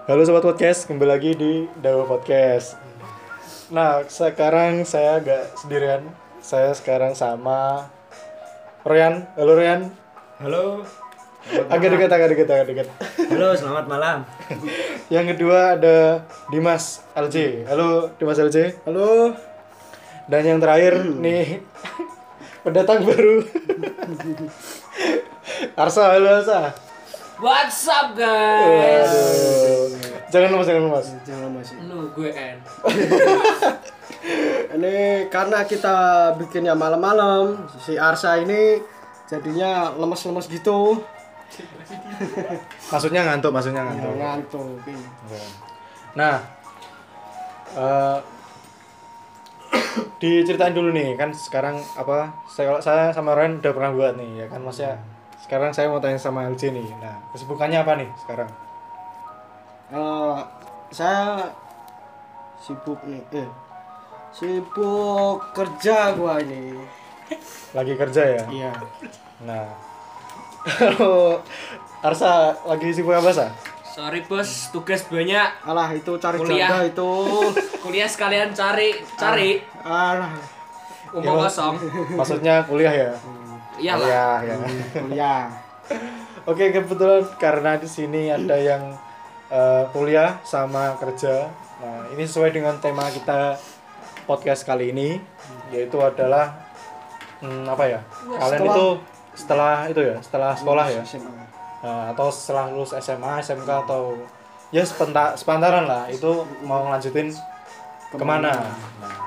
Halo Sobat Podcast, kembali lagi di Dawa Podcast. Nah, sekarang saya gak sendirian. Saya sekarang sama Ryan. Halo Ryan. Halo. Agak dekat. Halo, selamat malam. Yang kedua ada Dimas LJ. Halo Dimas LJ. Halo. Dan yang terakhir nih pendatang baru. Arsa, halo Arsa. What's up guys? Waduh. Jangan lemas. Jangan masih. Lu gue N. Ini karena kita bikinnya malam-malam, si Arsa ini jadinya lemes-lemes gitu. Maksudnya ngantuk. Ngantuk. Nah, diceritain dulu nih kan sekarang apa? Saya sama Ren udah pernah buat nih ya kan Mas ya. Sekarang saya mau tanya sama LJ nih. Nah, kesibukannya apa nih sekarang? Saya sibuk nih. Sibuk kerja gua ini. Lagi kerja ya? Iya. Nah, kalau Arsa lagi sibuk apa Sa? Sorry bos, tugas banyak. Alah itu cari Kuliah. janda itu. Kuliah sekalian cari. Alah, Umum Ya, kosong. Maksudnya kuliah ya? Iyalah. Kuliah ya. kuliah. Oke, kebetulan karena di sini ada yang kuliah sama kerja. Nah, ini sesuai dengan tema kita podcast kali ini, yaitu adalah apa ya? Kalian itu setelah sekolah ya, SMA. nah, atau setelah lulus SMA, SMK atau ya sepantaran lah, itu mau ngelanjutin kemana? Nah,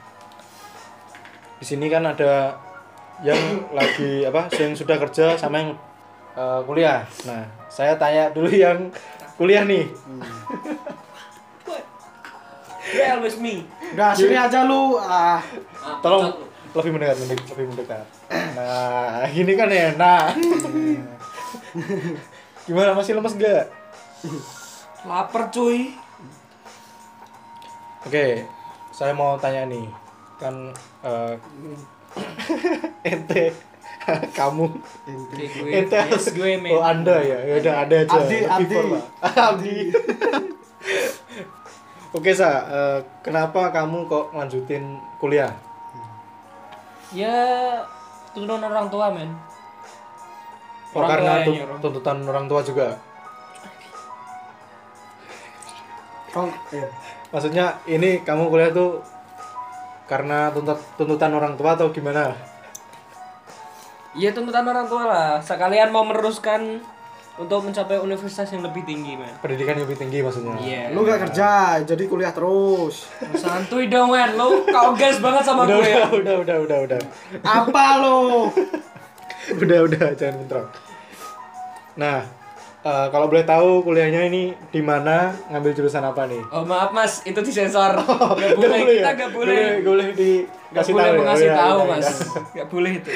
di sini kan ada yang lagi yang sudah kerja sama yang kuliah. Nah, saya tanya dulu yang kuliah nih. Yeah, always me. Udah sini aja lu. Tolong lebih mendekat. Nah, gini kan enak. Gimana, masih lemes gak? Laper cuy. Oke, saya mau tanya nih. Kan ente kamu ente harus gue men. oh Anda ya udah ada aja Abdi. Abdi. Oke Sa, kenapa kamu kok lanjutin kuliah? Ya turun orang tua men. Oh, karena tua yang nyuruh. tuntutan orang tua juga. Maksudnya ini kamu kuliah tuh karena tuntutan orang tua atau gimana? Iya tuntutan orang tua lah. Sekalian mau meneruskan untuk mencapai universitas yang lebih tinggi men. Pendidikan yang lebih tinggi maksudnya. Iya. Lu gak kerja, jadi kuliah terus. Santuy dong men. Lu kau gas banget sama gue. Udah. Apa lu? Udah, jangan bentrok. Nah, kalau boleh tahu kuliahnya ini di mana, ngambil jurusan apa nih? Oh maaf mas, itu disensor. Gak Nggak boleh, ya? kita gak boleh. Boleh Gak dikasih boleh tahu mengasih ya? tahu Iya, mas. iya. Gak boleh itu.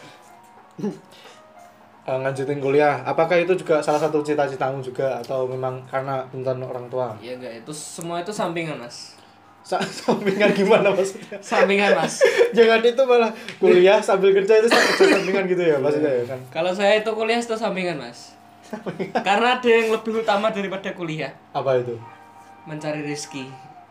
Lanjutin kuliah, apakah itu juga salah satu cita-citamu juga atau memang karena tuntutan orang tua? Iya enggak, itu semua itu sampingan mas. Sampingan gimana maksudnya? Sampingan mas. Jangan itu malah kuliah sambil kerja itu kerja sampingan gitu ya maksudnya ya kan? Kalau saya itu kuliah itu sampingan mas. Karena ada yang lebih utama daripada kuliah. Apa itu? Mencari rezeki.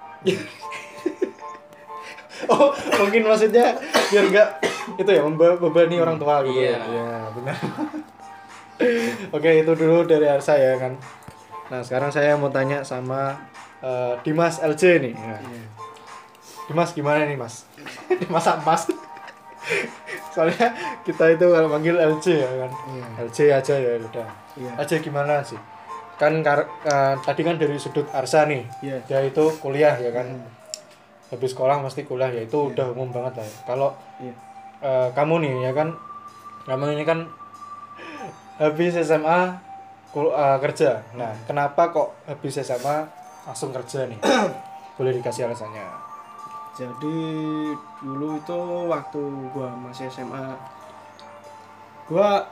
Oh, mungkin maksudnya biar enggak itu ya membebani orang tua gitu. Iya. Ya, benar. Oke, itu dulu dari Arsa ya kan. Nah, sekarang saya mau tanya sama Dimas LJ nih. Ya. Dimas gimana nih, Mas? Dimas Mas. Soalnya kita itu kalau manggil LJ ya kan. LJ aja ya udah. Iya. LJ gimana sih? Kan tadi kan dari sudut Arsa nih. Iya. Dia itu kuliah ya kan. Habis sekolah mesti kuliah ya itu udah umum banget lah. Kalau Iya. kamu nih ya kan, kamu ini kan habis SMA kerja. Nah, kenapa kok habis SMA langsung kerja nih? Boleh dikasih alasannya? Jadi dulu itu waktu gua masih SMA, gua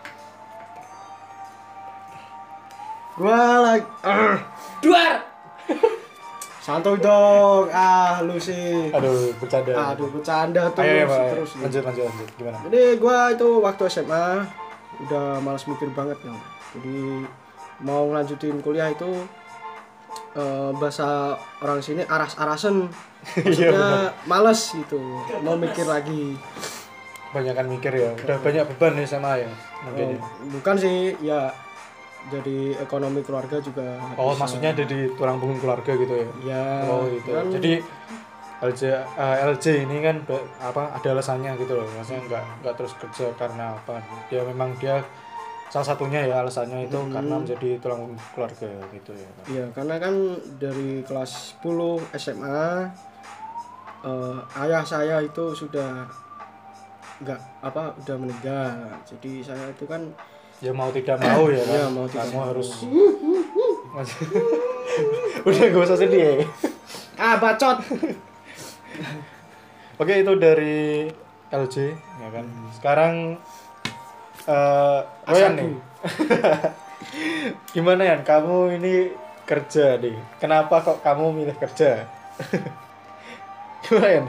lagi Duar. santuy dong. Lu sih. Aduh, bercanda. Aduh bercanda terus Ayo, Pak. terus. Lanjut. Gimana? Jadi gua itu waktu SMA udah malas mikir banget ya. Jadi mau lanjutin kuliah itu bahasa orang sini aras-arasen. Maksudnya males gitu, mau mikir lagi. Banyakan mikir ya. Udah banyak beban nih sama ya. Mungkin. Ya. Bukan sih, ya jadi ekonomi keluarga juga. Oh, bisa. maksudnya jadi tulang punggung keluarga gitu ya. Ya. Oh, gitu. Kan, Jadi LJ ini kan ada alasannya gitu loh. Maksudnya enggak terus kerja karena apa? Dia salah satunya ya alasannya itu karena menjadi tulang punggung keluarga gitu ya. iya, karena kan dari kelas 10 SMA ayah saya itu sudah udah meninggal. Jadi saya itu kan Ya mau tidak mau ya kan. Iya, mau tidak Kamu mau. harus udah gak usah sedih ya. bacot. Oke, itu dari LJ ya kan. Sekarang Royan nih. Gimana ya? Kamu ini kerja nih. Kenapa kok kamu milih kerja? Gimana ya?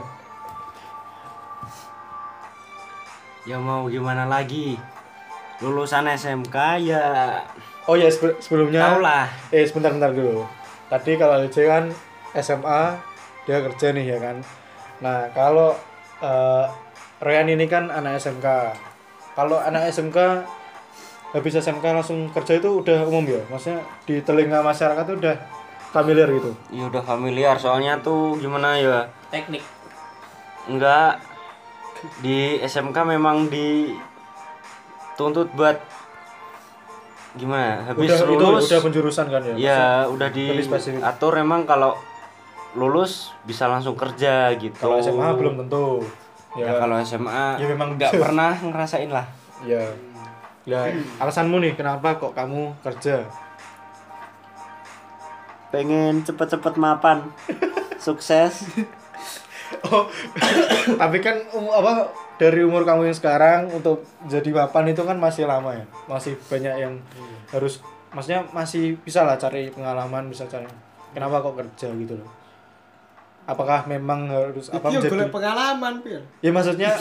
Ya mau gimana lagi? Lulusan SMK ya Oh ya sebelumnya. tau lah. Sebentar dulu. Tadi kalau LJ kan SMA, dia kerja nih ya kan. Nah, kalau Royan ini kan anak SMK. Kalau anak SMK habis SMK langsung kerja itu udah umum ya? Maksudnya di telinga masyarakat itu udah familiar gitu. Ya udah familiar soalnya tuh gimana ya? Teknik. Enggak, di SMK memang dituntut buat gimana? Habis Udah lulus itu udah penjurusan kan ya? ya udah lebih spesifik. diatur emang kalau lulus bisa langsung kerja gitu. Kalau SMA belum tentu. Ya kalau SMA Ya memang nggak pernah ngerasain lah. Ya. Ya, alasanmu nih kenapa kok kamu kerja? Pengen cepet-cepet mapan, sukses. Oh, tapi kan dari umur kamu yang sekarang untuk jadi mapan itu kan masih lama ya, masih banyak yang harus, maksudnya masih bisa lah cari pengalaman, bisa cari. Kenapa kok kerja gitu loh? Apakah memang harus Iki golek pengalaman, Pil. Ya maksudnya,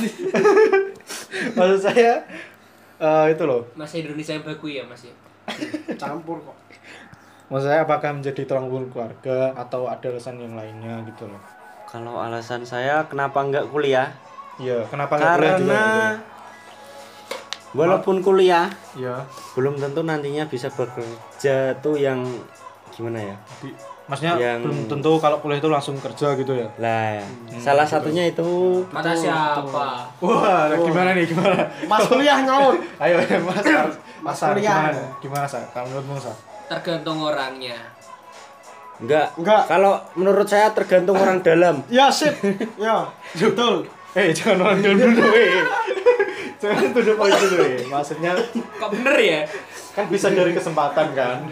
maksud saya itu loh. Masih Indonesia yang baku ya, Mas ya. Campur kok. Maksud saya apakah menjadi tulang punggung keluarga atau ada alasan yang lainnya gitu loh? Kalau alasan saya kenapa nggak kuliah? Iya, kenapa nggak kuliah juga? Karena walaupun kuliah Iya. belum tentu nantinya bisa bekerja tuh yang gimana ya? Maksudnya Yang- belum tentu kalau kuliah itu langsung kerja gitu ya? Lah, salah satunya itu Mata siapa? Wah, gimana nih, gimana? Mas kuliah nyaut. Ayo, Mas Sar, kuliah. gimana Sar? Kalau menurutmu Sar? Tergantung orangnya. enggak. Enggak. Kalau menurut saya tergantung orang dalam. Ya sip. Ya, betul. Jangan orang dulu, jangan tuduh poin dulu, maksudnya Kok bener ya? kan bisa dari kesempatan kan?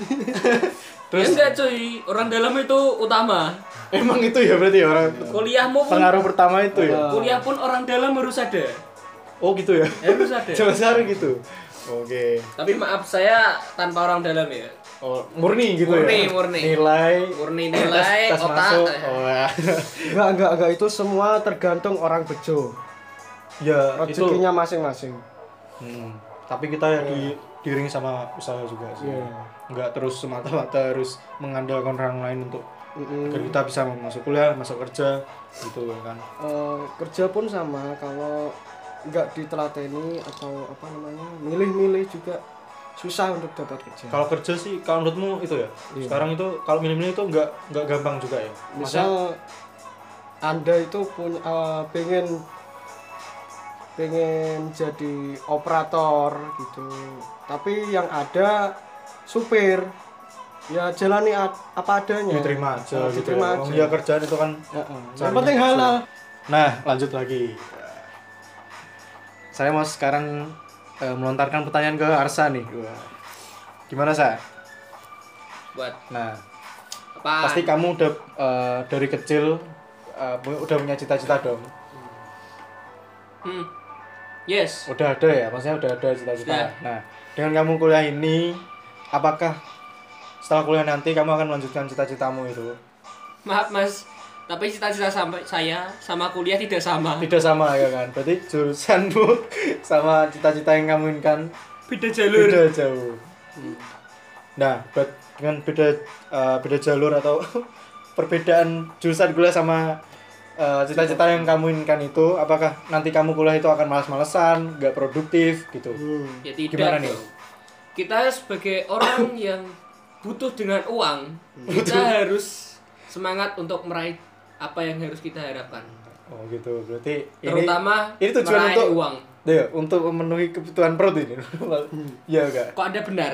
Ya enggak cuy, orang dalam itu utama. Emang itu ya berarti ya orang Kuliahmu pun, pengaruh pertama itu ya? kuliah pun orang dalam harus ada. Oh gitu ya? Harus ada. Jangan sekarang gitu. Oke. Tapi maaf saya tanpa orang dalam ya. Oh, murni gitu Murni, ya? murni. Nilai, tes otak. masuk. Oh ya. Enggak, itu semua tergantung orang bejo. Ya, itu. Rezekinya masing-masing. Tapi kita ya diiringi sama usaha juga sih. Iya. Nggak terus semata-mata harus mengandalkan orang lain untuk agar kita bisa masuk kuliah, masuk kerja gitu kan. Kerja pun sama, kalau nggak ditelateni atau apa namanya milih-milih juga susah untuk dapat kerja. Kalau kerja sih kalau menurutmu itu ya. Iya. Sekarang itu kalau milih-milih itu nggak gampang juga ya. Misal Anda itu punya pengen jadi operator gitu, tapi yang ada supir, ya jalani apa adanya. diterima aja gitu. Diterima Ya. aja. Ya kerjaan itu kan. Yang penting halal. Nah, lanjut lagi. Saya mau sekarang melontarkan pertanyaan ke Arsa nih. Wah. Gimana, Sa? Buat Nah, apa? pasti kamu udah dari kecil udah punya cita-cita dong. Yes. Udah ada ya, maksudnya udah ada cita-cita. Sudah. Nah, dengan kamu kuliah ini, apakah setelah kuliah nanti kamu akan melanjutkan cita-citamu itu? Maaf Mas, tapi cita-cita sampai saya sama kuliah tidak sama. Tidak sama ya kan? Berarti jurusanmu sama cita-cita yang kamu inginkan Beda jalur. beda jauh. Nah, dengan beda jalur atau perbedaan jurusan kuliah sama cita-cita yang kamu inginkan itu, apakah nanti kamu kuliah itu akan malas-malesan, nggak produktif gitu? Ya tidak. Gimana nih? Kita sebagai orang yang butuh dengan uang, kita harus semangat untuk meraih apa yang harus kita harapkan. Oh gitu, berarti Terutama ini tujuan meraih untuk uang. ya, untuk memenuhi kebutuhan perut ini. Iya enggak? Kok Anda benar?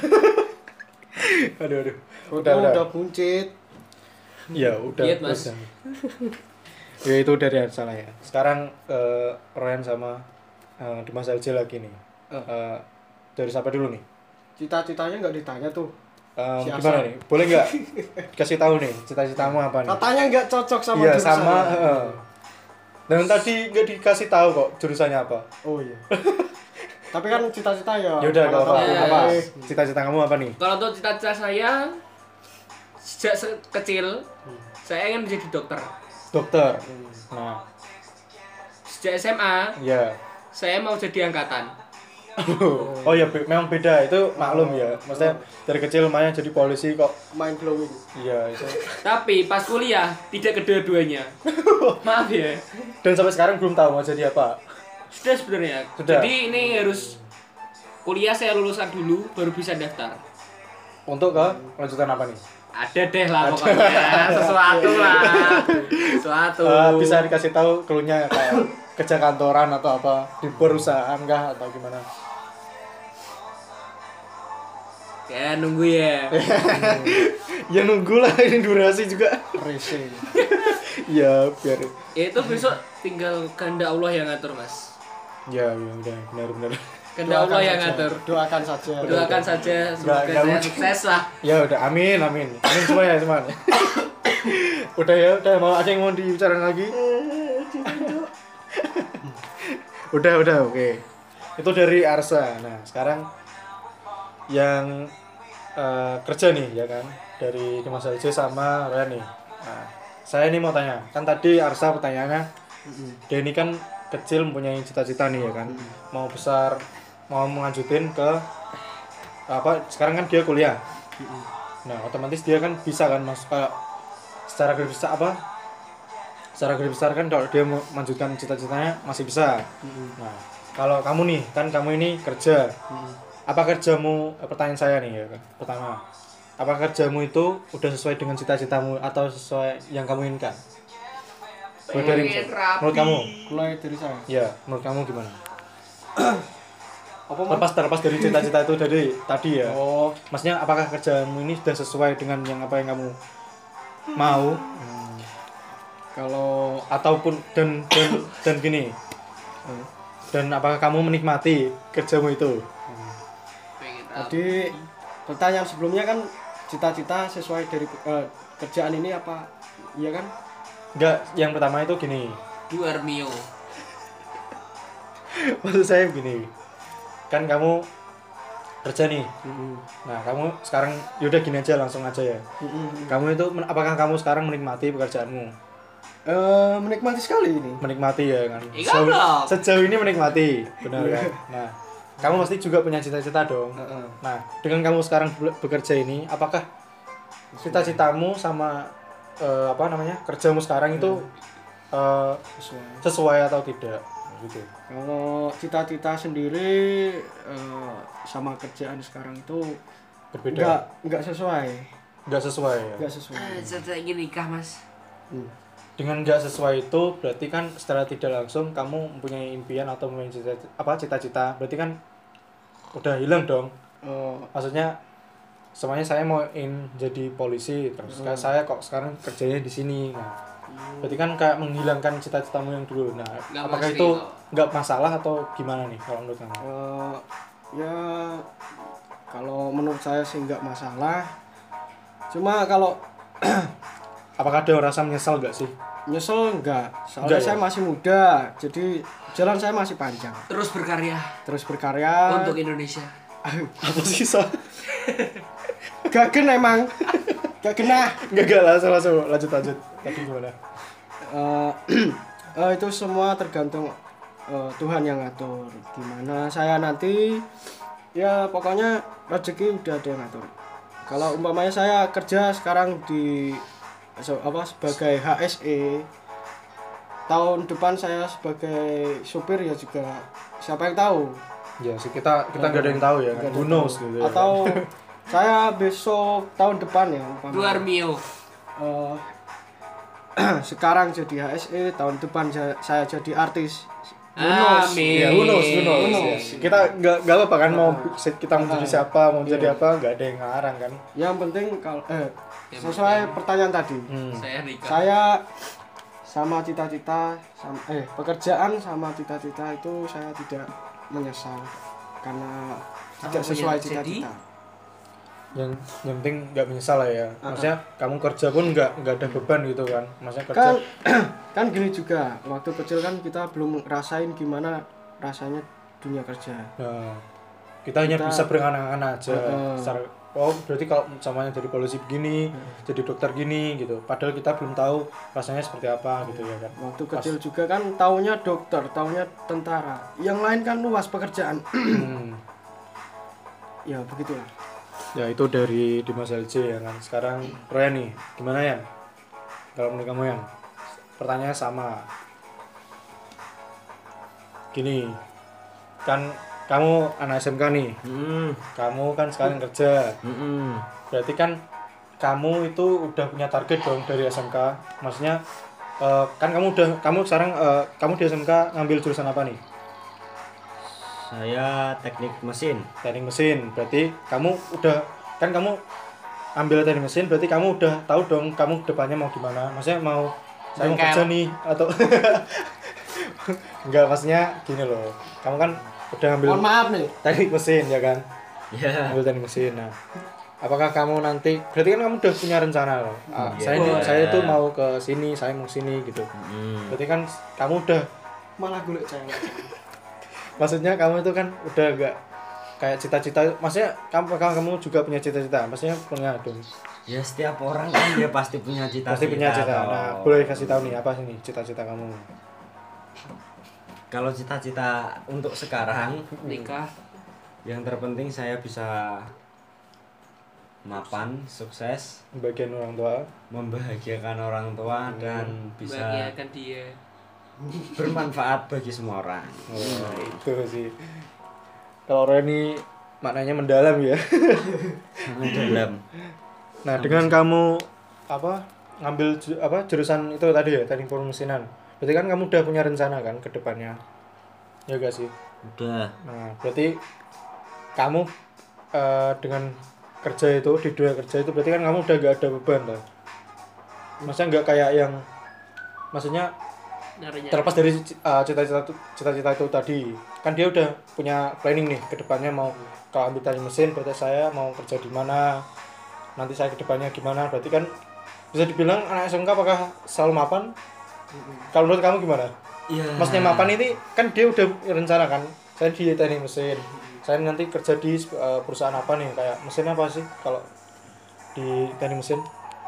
Aduh. Udah buncit. Ya udah. Diet, Mas. udah. Ya itu dari salah ya. Sekarang Ryan sama Dimas LJ lagi nih. Dari siapa dulu nih? Cita-citanya nggak ditanya tuh. Si Gimana Asa. nih? Boleh nggak kasih tahu nih cita-citamu apa nih? Katanya nggak cocok sama Iya jurusan. sama. Dan tadi nggak dikasih tahu kok jurusannya apa. Oh iya. Tapi kan cita-cita ya. Ya udah mana kalau tahu. apa? Eh, Cita-cita kamu apa nih? Kalau untuk cita-cita saya sejak kecil saya ingin menjadi dokter. Dokter. Nah, Sejak SMA ya. saya mau jadi angkatan. Oh ya, memang beda itu maklum ya. Maksudnya dari kecil lumayan jadi polisi kok. mind blowing. Iya itu. Tapi pas kuliah tidak kedua-duanya. Maaf ya. Dan sampai sekarang belum tahu mau jadi apa. Sudah sebenarnya. Sudah. Jadi ini harus kuliah saya lulusan dulu baru bisa daftar. Untuk ke lanjutan apa nih? Ada deh lah pokoknya sesuatu lah. Sesuatu. Bisa dikasih tahu keluhnya kayak kerja kantoran atau apa di perusahaan kah atau gimana? Ya nunggu ya. Ya nunggu lah ini durasi juga. Racing. Ya biar. Ya itu besok tinggal kehendak Allah yang ngatur mas. Ya udah benar. Kehendak Allah yang ngatur. Doakan saja. Doakan saja semoga Nggak saya mungkin. sukses lah. Ya udah amin. Amin semua ya teman. udah mau ada yang mau dibicarakan lagi? udah oke. Itu dari Arsa. Nah sekarang yang kerja nih ya kan dari Dimas LJ sama Ryan nih. Nah, saya ini mau tanya, kan tadi Arsa pertanyaannya, dia ini kan kecil mempunyai cita-cita nih ya kan, mau besar mau melanjutin ke apa? Sekarang kan dia kuliah. Nah otomatis dia kan bisa kan masuk secara garis besar apa? Secara garis besar kan kalau dia mau melanjutkan cita-citanya masih bisa. Nah kalau kamu nih kan kamu ini kerja. Apa kerjamu, pertanyaan saya nih ya kan, pertama, apa kerjamu itu udah sesuai dengan cita-citamu atau sesuai yang kamu inginkan? Menurut kamu? Mulai dari saya. Ya, menurut kamu gimana? Apa Mas? Terlepas dari cita-cita itu dari tadi ya. Oh, Maksudnya apakah kerjamu ini sudah sesuai dengan yang apa yang kamu mau? kalau Ataupun dan gini. Dan apakah kamu menikmati kerjamu itu? tadi pertanyaan sebelumnya kan cita-cita sesuai dari kerjaan ini apa? Iya kan? Enggak, yang pertama itu gini. Duarmio. Maksud saya gini. Kan kamu kerja nih. Nah, kamu sekarang yaudah gini aja langsung aja ya. Kamu itu apakah kamu sekarang menikmati pekerjaanmu? Menikmati sekali ini. Menikmati ya kan. Iya, belum. Sejauh ini menikmati, benar kan? Nah, kamu pasti juga punya cita-cita dong. Nah, dengan kamu sekarang bekerja ini, apakah cita-citamu sama apa namanya kerjamu sekarang itu sesuai atau tidak? Gitu. Kalau cita-cita sendiri sama kerjaan sekarang itu Berbeda. nggak sesuai. Nggak sesuai ya. Nggak sesuai. Saya ingin nikah mas. Dengan nggak sesuai itu berarti kan secara tidak langsung kamu mempunyai impian atau mempunyai cita-cita. Berarti kan udah hilang dong. Maksudnya semuanya saya mau jadi polisi terus saya kok sekarang kerjanya di sini. Nah, berarti kan kayak menghilangkan cita-citamu yang dulu. Nah, Nggak apakah masih itu kok. nggak masalah atau gimana nih kalau menurut kamu? Ya kalau menurut saya sih nggak masalah. Cuma kalau Apakah ada rasa menyesal nggak sih? nyesel enggak, soalnya Enggak ya? saya masih muda, jadi jalan saya masih panjang. Terus berkarya Terus berkarya. untuk Indonesia. Apa sih so? Gak kena emang, gak kena. Enggak lah, langsung lanjut. Tadi gimana? Itu semua tergantung Tuhan yang ngatur. Gimana saya nanti, ya pokoknya rezeki udah ada yang ngatur. Kalau umpamanya saya kerja sekarang di sebagai HSE, tahun depan saya sebagai supir ya juga siapa yang tahu. Ya sih kita nggak ada yang tahu ya. Nggak ada Who yang knows tahu. gitu ya. Atau saya besok tahun depan ya Luar Mio. eh, sekarang jadi HSE, tahun depan saya jadi artis. Amin. Ya, who knows. Ya. Kita nggak apa kan mau kita mau jadi siapa, mau jadi Iya. apa, nggak ada yang ngarang kan. Yang penting kalau Yang sesuai penting. pertanyaan tadi. Saya Rika. Saya sama cita-cita pekerjaan sama cita-cita itu saya tidak menyesal karena tidak Apa sesuai yang jadi? cita-cita. Yang penting nggak menyesal lah ya. Maksudnya kamu kerja pun nggak ada beban gitu kan. Maksudnya kerja. Kan kan gini juga, waktu kecil kan kita belum ngerasain gimana rasanya dunia kerja. Nah, kita hanya bisa berangan-angan aja. Oh berarti kalau samanya jadi polisi begini, jadi dokter gini gitu. Padahal kita belum tahu rasanya seperti apa gitu ya kan. Waktu kecil juga kan taunya dokter, taunya tentara. Yang lain kan luas pekerjaan. Ya begitulah. Ya itu dari Dimas LJ ya kan. Sekarang Royan nih, gimana ya? Kalau menurut kamu yang pertanyaannya sama. Gini, kan kamu anak SMK nih. Kamu kan sekarang kerja. Berarti kan kamu itu udah punya target dong dari SMK. Maksudnya kan kamu sekarang kamu di SMK ngambil jurusan apa nih? Saya teknik mesin. Teknik mesin. Berarti kamu udah kan kamu ambil teknik mesin, berarti kamu udah tahu dong kamu depannya mau gimana. Maksudnya mau saya mau kerja nih atau enggak, maksudnya gini loh. Kamu kan udah ambil Mohon maaf nih. teknik mesin ya kan? Ya. Ambil teknik mesin. Nah, apakah kamu nanti berarti kan kamu udah punya rencana loh. Saya tuh mau ke sini, saya mau sini gitu. Berarti kan kamu udah Malah golek cewek. maksudnya kamu itu kan udah gak kayak cita-cita, maksudnya kamu juga punya cita-cita, maksudnya punya dong. Ya setiap orang kan dia pasti punya cita-cita. Pasti punya cita. Nah, boleh kasih tahu nih apa sih nih cita-cita kamu? Kalau cita-cita untuk sekarang, Nikah. yang terpenting saya bisa mapan, sukses, Bagian orang tua. membahagiakan orang tua dan bisa Bahagiakan dia. bermanfaat bagi semua orang. Oh, itu sih. Kalau Reni maknanya mendalam ya. Sangat dalam. Nah, dengan kamu ngambil jurusan itu tadi ya, teknik permesinan. Berarti kan kamu udah punya rencana kan ke depannya. Ya gak sih? Udah. Nah, berarti kamu dengan kerja itu di dunia kerja itu berarti kan kamu udah gak ada beban lah. Maksudnya nggak kayak yang maksudnya Nyarinya. terlepas dari cita-cita itu tadi, kan dia udah punya planning nih ke depannya mau kalau ambil teknik mesin berarti saya mau kerja di mana, nanti saya ke depannya gimana. Berarti kan bisa dibilang anak SMK apakah selalu mapan? Kalau menurut kamu gimana? Iya. Maksudnya mapan ini kan dia udah rencana kan, saya di teknik mesin, saya nanti kerja di perusahaan apa nih, kayak mesin apa sih kalau di teknik mesin?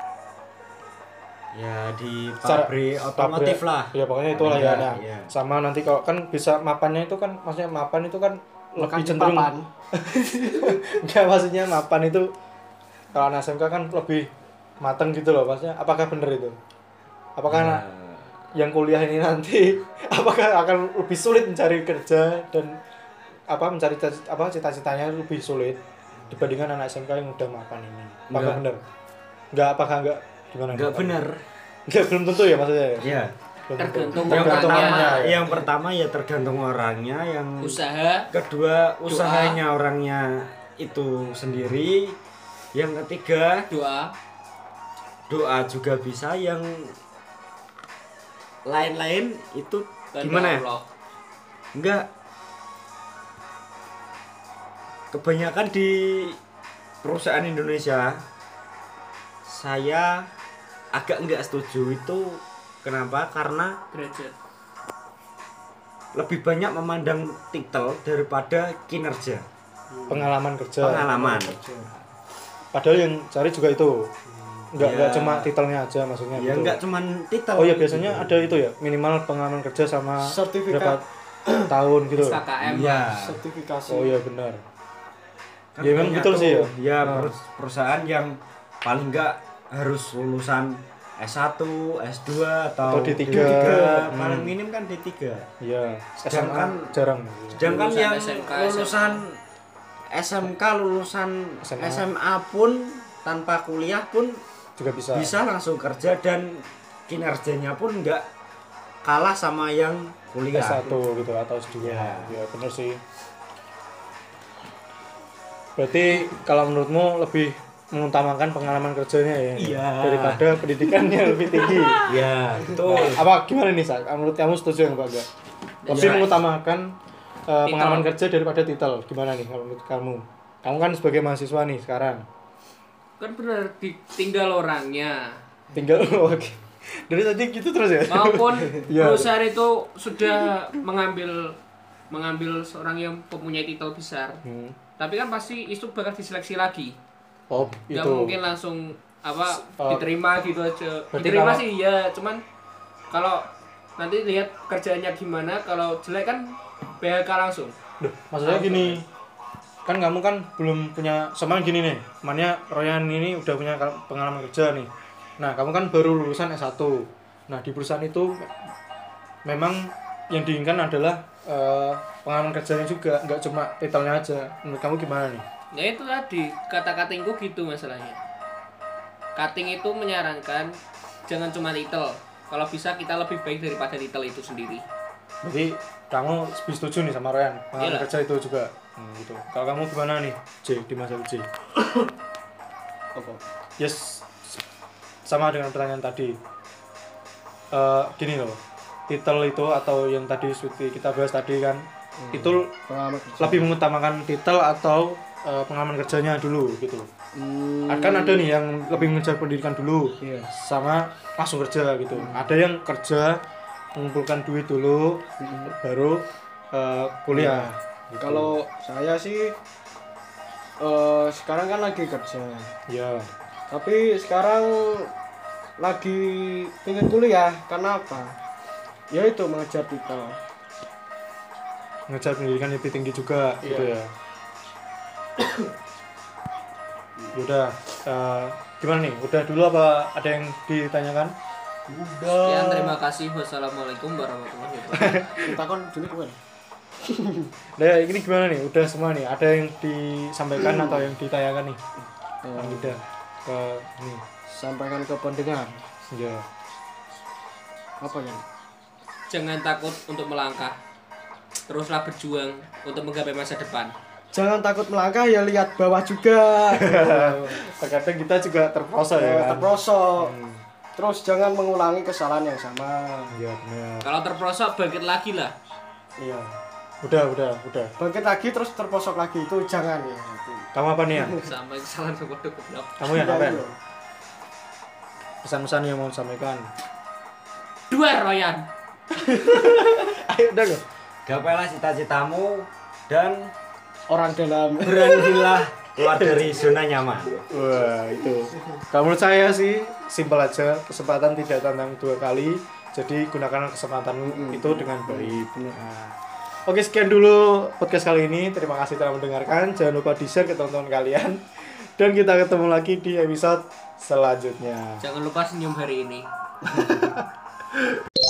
Ya di Secara- pabrik otomotif lah. Ya pokoknya itulah ya. Nah, Iya. sama nanti kalau kan bisa mapannya itu kan, maksudnya mapan itu kan lebih cenderung papan. enggak, maksudnya mapan itu kalau anak SMK kan lebih mateng gitu loh, maksudnya apakah benar itu? Apakah Ya, anak yang kuliah ini nanti apakah akan lebih sulit mencari kerja dan mencari cita-citanya lebih sulit dibandingkan anak SMK yang udah mapan ini? Apakah Enggak. benar? Enggak, apakah enggak gimana? Enggak benar. Enggak, belum tentu ya maksudnya. Ya. Belum tentu. Tergantung Tergantung orangnya. orangnya, ya. Yang pertama ya tergantung orangnya, yang Usaha. kedua usahanya orangnya itu sendiri, yang ketiga Doa. doa juga bisa, yang lain-lain itu Dan gimana ya? Allah. Enggak, kebanyakan di perusahaan Indonesia saya agak enggak setuju itu. Kenapa? Karena Derajat. lebih banyak memandang titel daripada kinerja, Pengalaman kerja. pengalaman. Padahal yang cari juga itu. Enggak Ya. cuma titelnya aja maksudnya Ya gitu. enggak cuman titel. Oh ya, biasanya ada itu ya, minimal pengalaman kerja sama Sertifikat. berapa tahun gitu. SKKM. Iya. Sertifikasi. Oh iya benar. Kan Ya, memang banyak betul tuh, sih ya. ya Nah. perusahaan yang paling enggak harus lulusan S1, S2 atau Atau D3. paling minim kan D3. Iya, Sedangkan- SMA jarang. Sedangkan Lulusan yang SMK, lulusan SMK, lulusan SMA. SMA pun tanpa kuliah pun Juga bisa. bisa langsung kerja dan kinerjanya pun enggak kalah sama yang kuliah. S1 gitu atau S2. Ya. Ya, bener sih. Berarti kalau menurutmu lebih mengutamakan pengalaman kerjanya ya Iya. daripada pendidikannya lebih tinggi. Ya, betul. Apa gimana nih, Sak? Menurut kamu setuju enggak enggak? Lebih Ya. mengutamakan pengalaman kerja daripada titel. Gimana nih kalau menurut kamu? Kamu kan sebagai mahasiswa nih sekarang. Kan benar tinggal orangnya. Tinggal oke. Dari tadi gitu terus ya? Maupun Iya. perusahaan itu sudah mengambil seorang yang mempunyai titel besar. Hmm. Tapi kan pasti itu bakal diseleksi lagi. Oh, Nggak itu. mungkin langsung Oh. diterima gitu aja. Berarti Diterima kalau- sih ya, cuman kalau nanti lihat kerjaannya gimana, kalau jelek kan PHK langsung. Duh, maksudnya gini. Kan kamu kan belum punya sama gini nih. Makanya Royan ini udah punya pengalaman kerja nih. Nah, kamu kan baru lulusan S1. Nah, di perusahaan itu memang yang diinginkan adalah pengalaman kerjanya juga, nggak cuma titelnya aja. Menurut kamu gimana nih? Ya itu tadi, kata cuttingku gitu masalahnya. Cutting itu menyarankan jangan cuma titel. Kalau bisa kita lebih baik daripada titel itu sendiri. Jadi kamu lebih setuju nih sama Royan, pengalaman Iyalah. kerja itu juga. Gitu. Kalau kamu gimana nih, J, di masa J? Apa? Yes, sama dengan pertanyaan tadi. Gini loh, titel itu atau yang tadi seperti kita bahas tadi kan, itu Pengalaman kerja. lebih mengutamakan titel atau pengalaman kerjanya dulu gitu. Kan ada nih yang lebih mengejar pendidikan dulu, Iya. sama langsung kerja gitu. Ada yang kerja mengumpulkan duit dulu, baru kuliah. Gitu. Kalau saya sih sekarang kan lagi kerja. ya, Tapi sekarang lagi pengen kuliah. Karena apa? Ya itu mengejar titel. ngejar pendidikan lebih tinggi juga Iya. gitu ya. Udah, gimana nih? Udah dulu apa ada yang ditanyakan? Sekian, terima kasih. Wassalamualaikum warahmatullahi wabarakatuh. Kita kan dulu kemana? Nah, ini gimana nih? Udah semua nih. Ada yang disampaikan atau yang ditanyakan nih? Yang udah ke ini. Sampaikan ke pendengar. Ya. Apa ya? Jangan takut untuk melangkah. Teruslah berjuang untuk menggapai masa depan. Jangan takut melangkah, ya lihat bawah juga. Terkadang kita juga terprosok ya. Kan? Terprosok. Terus jangan mengulangi kesalahan yang sama. Iya benar. Kalau terprosok bangkit lagi lah. Iya. Udah. Bangkit lagi terus terprosok lagi, itu jangan ya. Itu. Kamu apa nih ya? Sampai kesalahan seperti goblok. Kamu yang Iya, apa? iya. Pesan-pesan yang mau disampaikan. Dua Royan. Ayo udah loh. Gapailah cita-citamu dan Orang dalam. beranilah keluar dari zona nyaman. Wah itu. Kalau menurut saya sih simpel aja. Kesempatan tidak datang 2 kali. Jadi gunakan kesempatan itu dengan baik. Nah. Oke, sekian dulu podcast kali ini. Terima kasih telah mendengarkan. Jangan lupa di-share ke teman-teman kalian. Dan kita ketemu lagi di episode selanjutnya. Jangan lupa senyum hari ini.